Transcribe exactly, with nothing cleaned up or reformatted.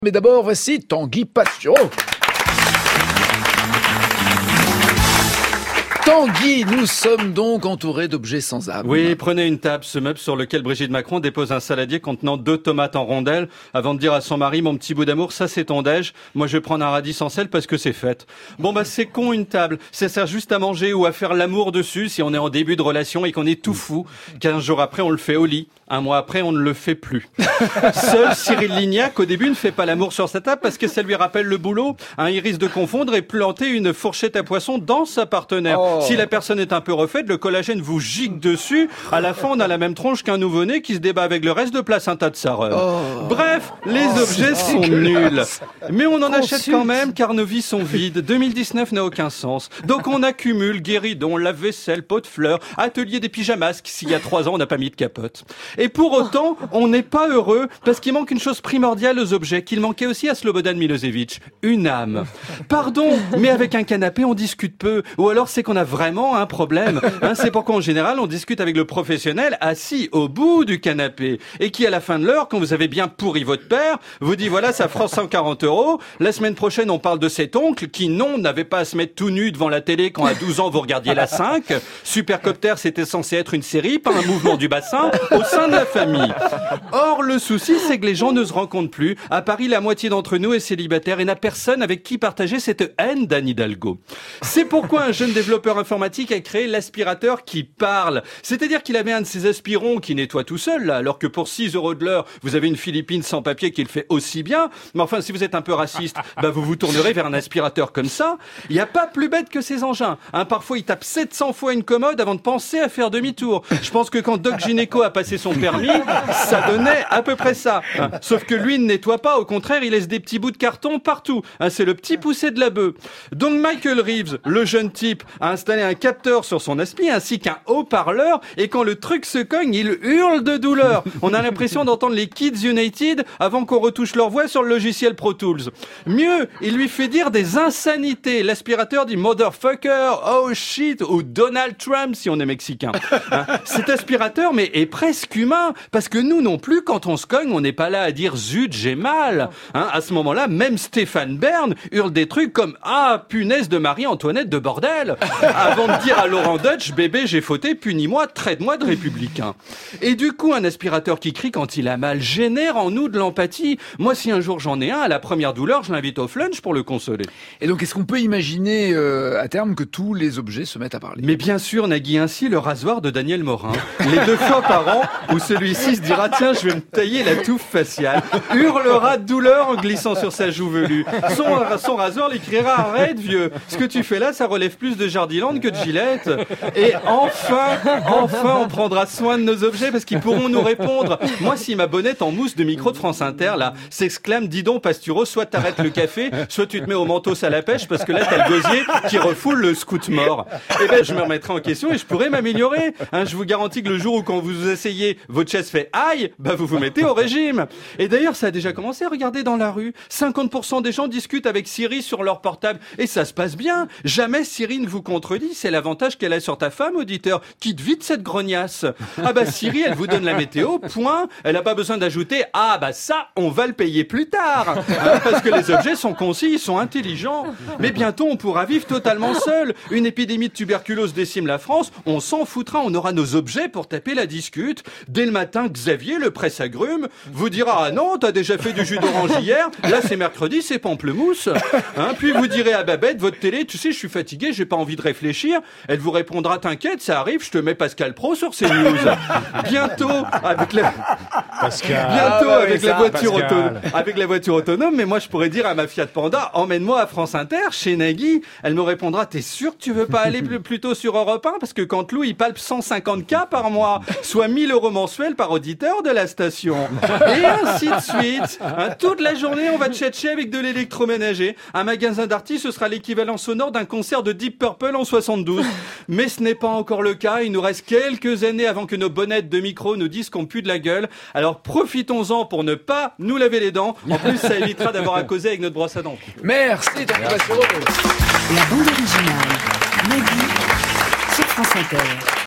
Mais d'abord, voici Tanguy Pastureau. Tanguy, nous sommes donc entourés d'objets sans âme. Oui, prenez une table, ce meuble sur lequel Brigitte Macron dépose un saladier contenant deux tomates en rondelles avant de dire à son mari, mon petit bout d'amour, ça c'est ton déj, moi je vais prendre un radis sans sel parce que c'est fête. Bon bah c'est con une table, ça sert juste à manger ou à faire l'amour dessus si on est en début de relation et qu'on est tout fou. Quinze jours après on le fait au lit, un mois après on ne le fait plus. Seul Cyril Lignac au début ne fait pas l'amour sur sa table parce que ça lui rappelle le boulot, hein, il risque de confondre et planter une fourchette à poisson dans sa partenaire. Oh. Si la personne est un peu refaite, le collagène vous gigue dessus. À la fin, on a la même tronche qu'un nouveau-né qui se débat avec le reste de placenta de sa rhum. Oh. Bref, les oh, objets sont nuls. Mais on en achète quand même car nos vies sont vides. deux mille dix-neuf n'a aucun sens. Donc on accumule guéridon, lave-vaisselle, pot de fleurs, atelier des pyjamas s'il y a trois ans on n'a pas mis de capote. Et pour autant, on n'est pas heureux parce qu'il manque une chose primordiale aux objets qu'il manquait aussi à Slobodan Milosevic. Une âme. Pardon, mais avec un canapé on discute peu. Ou alors c'est qu'on a vraiment un problème. Hein, c'est pourquoi en général on discute avec le professionnel assis au bout du canapé et qui à la fin de l'heure, quand vous avez bien pourri votre père, vous dit voilà ça fera cent quarante euros. La semaine prochaine on parle de cet oncle qui non n'avait pas à se mettre tout nu devant la télé quand à douze ans vous regardiez la cinq. Supercopter c'était censé être une série, pas un mouvement du bassin au sein de la famille. Or le souci c'est que les gens ne se rencontrent plus. À Paris la moitié d'entre nous est célibataire et n'a personne avec qui partager cette haine d'Anne Hidalgo. C'est pourquoi un jeune développeur informatique a créé l'aspirateur qui parle. C'est-à-dire qu'il avait un de ces aspirons qui nettoie tout seul, là, alors que pour six euros de l'heure, vous avez une Philippine sans papier qui le fait aussi bien. Mais enfin, si vous êtes un peu raciste, bah, vous vous tournerez vers un aspirateur comme ça. Il n'y a pas plus bête que ces engins. Hein, parfois, ils tapent sept cents fois une commode avant de penser à faire demi-tour. Je pense que quand Doc Gynéco a passé son permis, ça donnait à peu près ça. Hein, sauf que lui ne nettoie pas, au contraire, il laisse des petits bouts de carton partout. Hein, c'est le petit poussé de la bœuf. Donc Michael Reeves, le jeune type, a installé un capteur sur son aspi ainsi qu'un haut-parleur et quand le truc se cogne, il hurle de douleur. On a l'impression d'entendre les Kids United avant qu'on retouche leur voix sur le logiciel Pro Tools. Mieux, il lui fait dire des insanités. L'aspirateur dit motherfucker, oh shit ou Donald Trump si on est mexicain. Hein, cet aspirateur mais est presque humain parce que nous non plus quand on se cogne, on n'est pas là à dire zut j'ai mal. Hein, à ce moment-là, même Stéphane Bern hurle des trucs comme ah punaise de Marie-Antoinette de bordel avant de dire à Laurent Dutch, bébé, j'ai fauté, punis-moi, traite-moi de républicain. Et du coup, un aspirateur qui crie quand il a mal génère en nous de l'empathie. Moi, si un jour j'en ai un, à la première douleur, je l'invite au flunch pour le consoler. Et donc, est-ce qu'on peut imaginer euh, à terme que tous les objets se mettent à parler ? Mais bien sûr, Nagui, ainsi le rasoir de Daniel Morin. Les deux fois par an, où celui-ci se dira, tiens, je vais me tailler la touffe faciale, hurlera de douleur en glissant sur sa joue velue. Son, son rasoir lui criera, arrête, vieux. Ce que tu fais là, ça relève plus de Jardiland que de Gillette. Et enfin, enfin, on prendra soin de nos objets parce qu'ils pourront nous répondre. Moi, si ma bonnette en mousse de micro de France Inter, là, s'exclame, dis donc, Pastureau, soit t'arrêtes le café, soit tu te mets au mentos à la pêche parce que là, t'as le gosier qui refoule le scout mort. Eh ben, je me remettrai en question et je pourrai m'améliorer. Hein, je vous garantis que le jour où quand vous essayez, votre chaise fait aïe, bah, vous vous mettez au régime. Et d'ailleurs, ça a déjà commencé à regarder dans la rue. cinquante pour cent des gens discutent avec Siri sur leur portable et ça se passe bien. Jamais Siri ne vous contredit. C'est l'avantage qu'elle a sur ta femme, auditeur. Quitte vite cette grognasse. Ah bah Siri, elle vous donne la météo, point. Elle n'a pas besoin d'ajouter « Ah bah ça, on va le payer plus tard hein, !» Parce que les objets sont concis, ils sont intelligents. Mais bientôt, on pourra vivre totalement seul. Une épidémie de tuberculose décime la France. On s'en foutra, on aura nos objets pour taper la discute. Dès le matin, Xavier, le presse-agrumes, vous dira « Ah non, t'as déjà fait du jus d'orange hier. Là, c'est mercredi, c'est pamplemousse. Hein, » Puis vous direz à Babette, votre télé, tu sais, je suis fatigué, j'ai pas envie de réfléchir. Elle vous répondra, t'inquiète, ça arrive, je te mets Pascal Pro sur ces news. Bientôt, avec la, Pascal. bientôt, Ah, avec oui, la ça, voiture Pascal. autonome, avec la voiture autonome, mais moi, je pourrais dire à ma Fiat Panda, emmène-moi à France Inter, chez Nagui. Elle me répondra, t'es sûr que tu veux pas aller plutôt sur Europe un? Parce que Canteloup, il palpe cent cinquante K par mois, soit mille euros mensuels par auditeur de la station. Et ainsi de suite. Hein, toute la journée, on va tchatcher avec de l'électroménager. Un magasin d'artistes, ce sera l'équivalent sonore d'un concert de Deep Purple en soixante-douze. Mais ce n'est pas encore le cas. Il nous reste quelques années avant que nos bonnettes de micro nous disent qu'on pue de la gueule. Alors profitons-en pour ne pas nous laver les dents. En plus, ça évitera d'avoir à causer avec notre brosse à dents. Merci, Tanguy Pastureau. La bande originale, Nagui, sur France Inter.